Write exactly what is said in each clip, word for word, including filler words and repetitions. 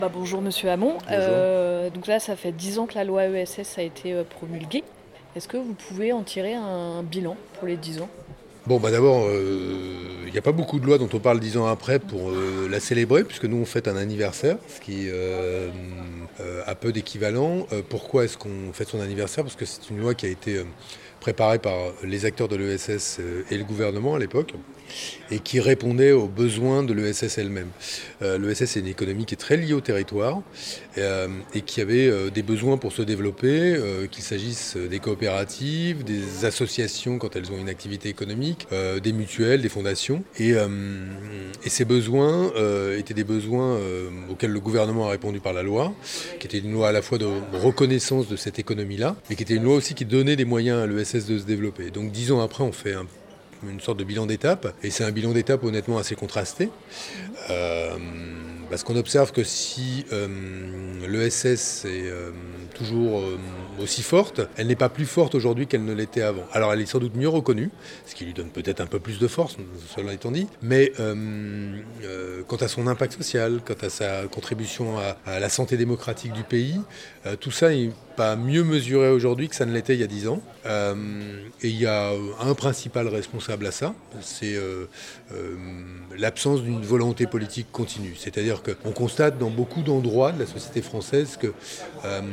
Bah, bonjour Monsieur Hamon. Bonjour. Euh, donc là, ça fait dix ans que la loi E S S a été euh, promulguée. Est-ce que vous pouvez en tirer un bilan pour les dix ans? Bon, bah d'abord, il n'y a pas beaucoup de lois dont on parle dix ans après pour euh, la célébrer, puisque nous on fête un anniversaire, ce qui euh, euh, a peu d'équivalent. Euh, pourquoi est-ce qu'on fête son anniversaire? Parce que c'est une loi qui a été euh, préparée par les acteurs de l'E S S euh, et le gouvernement à l'époque, et qui répondait aux besoins de l'E S S elle-même. Euh, L'E S S est une économie qui est très liée au territoire euh, et qui avait euh, des besoins pour se développer, euh, qu'il s'agisse des coopératives, des associations quand elles ont une activité économique, euh, des mutuelles, des fondations. Et, euh, et ces besoins euh, étaient des besoins euh, auxquels le gouvernement a répondu par la loi, qui était une loi à la fois de reconnaissance de cette économie-là, mais qui était une loi aussi qui donnait des moyens à l'E S S de se développer. Donc dix ans après, on fait un une sorte de bilan d'étape, et c'est un bilan d'étape honnêtement assez contrasté, euh, parce qu'on observe que si euh, l'E S S est euh, toujours euh, aussi forte, elle n'est pas plus forte aujourd'hui qu'elle ne l'était avant. Alors elle est sans doute mieux reconnue, ce qui lui donne peut-être un peu plus de force, cela étant dit, mais euh, euh, quant à son impact social, quant à sa contribution à, à la santé démocratique du pays, euh, tout ça n'est pas mieux mesuré aujourd'hui que ça ne l'était il y a dix ans. Euh, et il y a un principal responsable à ça, c'est euh, euh, l'absence d'une volonté politique continue. C'est-à-dire qu'on constate dans beaucoup d'endroits de la société française que euh,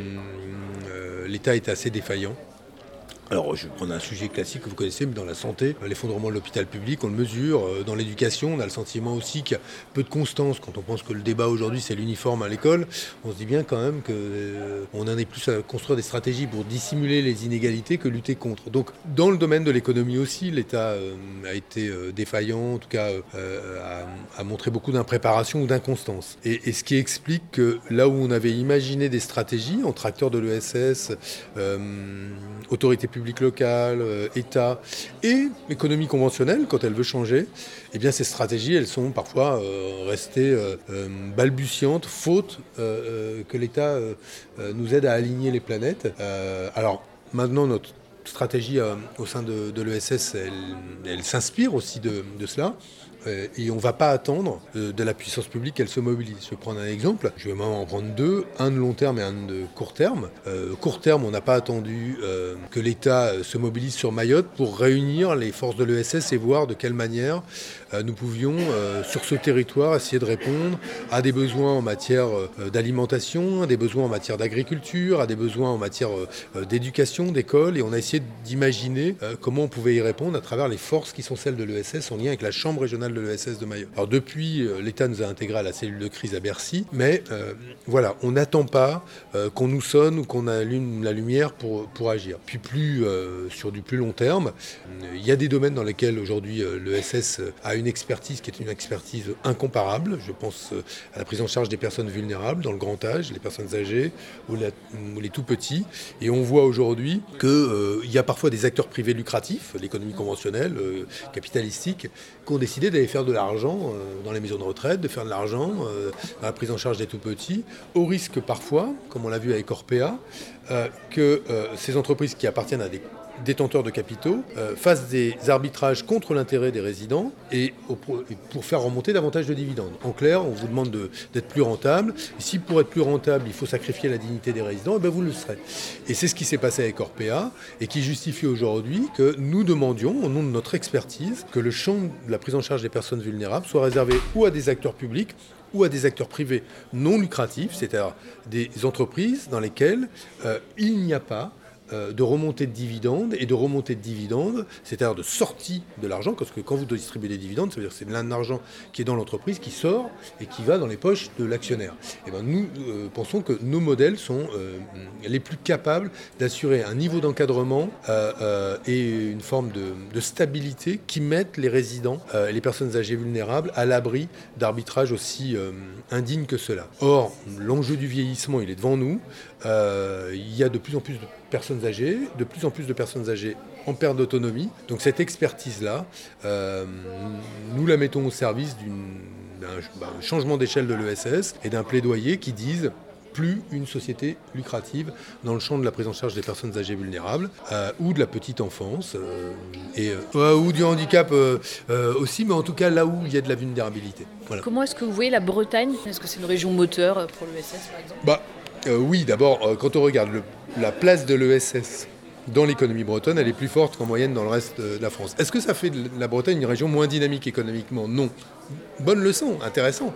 euh, l'État est assez défaillant. Alors, je vais prendre un sujet classique que vous connaissez, mais dans la santé, l'effondrement de l'hôpital public, on le mesure. Dans l'éducation, on a le sentiment aussi qu'il y a peu de constance. Quand on pense que le débat aujourd'hui, c'est l'uniforme à l'école, on se dit bien quand même qu'on euh, en est plus à construire des stratégies pour dissimuler les inégalités que lutter contre. Donc, dans le domaine de l'économie aussi, l'État euh, a été euh, défaillant, en tout cas, euh, a, a montré beaucoup d'impréparation ou d'inconstance. Et, et ce qui explique que là où on avait imaginé des stratégies entre acteurs de l'E S S, euh, autorités publiques, public local, euh, État et économie conventionnelle, quand elle veut changer, eh bien ces stratégies, elles sont parfois euh, restées euh, euh, balbutiantes, faute euh, euh, que l'État euh, euh, nous aide à aligner les planètes. Euh, alors maintenant, notre stratégie euh, au sein de, de l'E S S, elle, elle s'inspire aussi de, de cela. Et on ne va pas attendre de la puissance publique qu'elle se mobilise. Je vais prendre un exemple, je vais même en prendre deux, un de long terme et un de court terme. Euh, court terme, on n'a pas attendu euh, que l'État se mobilise sur Mayotte pour réunir les forces de l'E S S et voir de quelle manière euh, nous pouvions, euh, sur ce territoire, essayer de répondre à des besoins en matière euh, d'alimentation, à des besoins en matière d'agriculture, à des besoins en matière euh, d'éducation, d'école. Et on a essayé d'imaginer euh, comment on pouvait y répondre à travers les forces qui sont celles de l'E S S en lien avec la Chambre régionale de l'E S S de Mayotte. Alors depuis, euh, l'État nous a intégré à la cellule de crise à Bercy, mais euh, voilà, on n'attend pas euh, qu'on nous sonne ou qu'on allume la lumière pour, pour agir. Puis plus, euh, sur du plus long terme, il y a des domaines dans lesquels aujourd'hui euh, l'E S S a une expertise qui est une expertise incomparable. Je pense euh, à la prise en charge des personnes vulnérables dans le grand âge, les personnes âgées ou, la, ou les tout petits. Et on voit aujourd'hui qu'il euh, y a parfois des acteurs privés lucratifs, l'économie conventionnelle, euh, capitalistique, qui ont décidé d'aller faire de l'argent euh, dans les maisons de retraite, de faire de l'argent euh, dans la prise en charge des tout-petits, au risque parfois, comme on l'a vu avec Orpea, euh, que euh, ces entreprises qui appartiennent à des détenteurs de capitaux euh, fassent des arbitrages contre l'intérêt des résidents et, au, et pour faire remonter davantage de dividendes. En clair, on vous demande de, d'être plus rentable. Et si pour être plus rentable, il faut sacrifier la dignité des résidents, et bien vous le serez. Et c'est ce qui s'est passé avec Orpea et qui justifie aujourd'hui que nous demandions, au nom de notre expertise, que le champ de la prise en charge des personnes vulnérables soit réservé ou à des acteurs publics ou à des acteurs privés non lucratifs, c'est-à-dire des entreprises dans lesquelles euh, il n'y a pas de remontée de dividendes et de remontée de dividendes, c'est-à-dire de sortie de l'argent, parce que quand vous distribuez des dividendes, ça veut dire que c'est de l'argent qui est dans l'entreprise, qui sort et qui va dans les poches de l'actionnaire. Et ben nous euh, pensons que nos modèles sont euh, les plus capables d'assurer un niveau d'encadrement euh, euh, et une forme de, de stabilité qui mettent les résidents euh, et les personnes âgées vulnérables à l'abri d'arbitrages aussi euh, indignes que cela. Or, l'enjeu du vieillissement, il est devant nous. Euh, il y a de plus en plus de personnes âgées, de plus en plus de personnes âgées en perte d'autonomie. Donc cette expertise-là, euh, nous la mettons au service d'une, d'un, d'un changement d'échelle de l'E S S et d'un plaidoyer qui dise plus une société lucrative dans le champ de la prise en charge des personnes âgées vulnérables euh, ou de la petite enfance euh, et, euh, ou du handicap euh, euh, aussi, mais en tout cas là où il y a de la vulnérabilité. Voilà. Comment est-ce que vous voyez la Bretagne ? Est-ce que c'est une région moteur pour l'E S S par exemple ? Bah, euh, oui, d'abord, euh, quand on regarde le, la place de l'E S S dans l'économie bretonne, elle est plus forte qu'en moyenne dans le reste de la France. Est-ce que ça fait de la Bretagne une région moins dynamique économiquement ? Non. Bonne leçon, intéressant.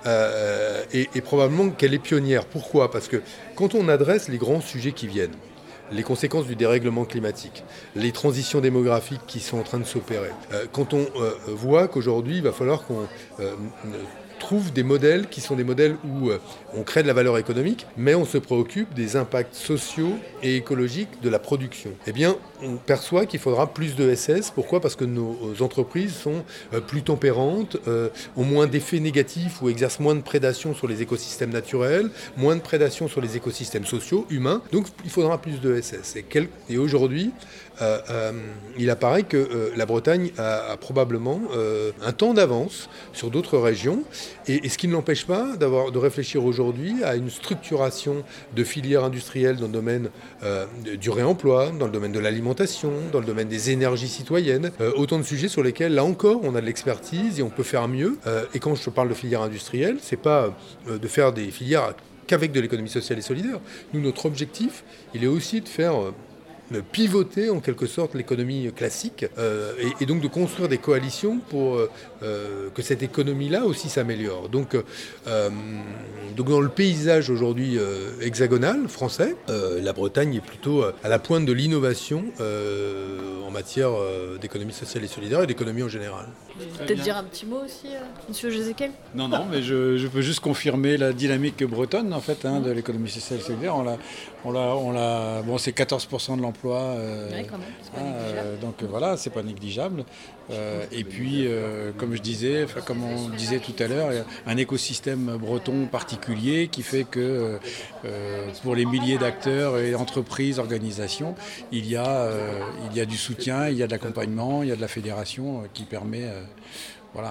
Euh, et, et probablement qu'elle est pionnière. Pourquoi ? Parce que quand on adresse les grands sujets qui viennent, les conséquences du dérèglement climatique, les transitions démographiques qui sont en train de s'opérer, euh, quand on euh, voit qu'aujourd'hui, il va falloir qu'on euh, trouve des modèles qui sont des modèles où euh, on crée de la valeur économique, mais on se préoccupe des impacts sociaux et écologiques de la production. Eh bien, on perçoit qu'il faudra plus de S S. Pourquoi ? Parce que nos entreprises sont euh, plus tempérantes, euh, ont moins d'effets négatifs ou exercent moins de prédation sur les écosystèmes naturels, moins de prédation sur les écosystèmes sociaux, humains. Donc, il faudra plus de S S. Et, quel... et aujourd'hui, euh, euh, il apparaît que euh, la Bretagne a, a probablement euh, un temps d'avance sur d'autres régions. Et, et ce qui ne l'empêche pas d'avoir, de réfléchir aujourd'hui à une structuration de filières industrielles dans le domaine euh, du réemploi, dans le domaine de l'alimentation, dans le domaine des énergies citoyennes. Euh, autant de sujets sur lesquels, là encore, on a de l'expertise et on peut faire mieux. Euh, et quand je parle de filières industrielles, c'est pas euh, de faire des filières qu'avec de l'économie sociale et solidaire. Nous, notre objectif, il est aussi de faire... Euh, pivoter en quelque sorte l'économie classique euh, et, et donc de construire des coalitions pour euh, que cette économie-là aussi s'améliore. Donc, euh, donc dans le paysage aujourd'hui euh, hexagonal français, euh, la Bretagne est plutôt à la pointe de l'innovation euh, en matière euh, d'économie sociale et solidaire et d'économie en général. Peut-être dire un petit mot aussi, euh, monsieur Jézéquel ? Non, non, mais je, je peux juste confirmer la dynamique bretonne en fait hein, de l'économie sociale et solidaire. On l'a, on l'a, on l'a, bon, c'est quatorze pour cent de l'emploi. Euh, ouais, quand même, c'est pas hein, négligeable. Euh, donc euh, voilà, c'est pas négligeable. Euh, et puis, euh, comme je disais, enfin, comme on disait tout à l'heure, il y a un écosystème breton particulier qui fait que euh, pour les milliers d'acteurs et entreprises, organisations, il y a, euh, il y a du soutien, il y a de l'accompagnement, il y a de la fédération euh, qui permet euh, voilà,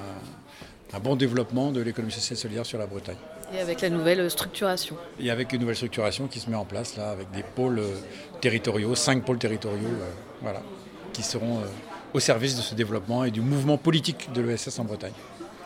un, un bon développement de l'économie sociale et solidaire sur la Bretagne. Et avec la nouvelle structuration. Et avec une nouvelle structuration qui se met en place là, avec des pôles euh, territoriaux, cinq pôles territoriaux, euh, voilà, qui seront euh, au service de ce développement et du mouvement politique de l'E S S en Bretagne.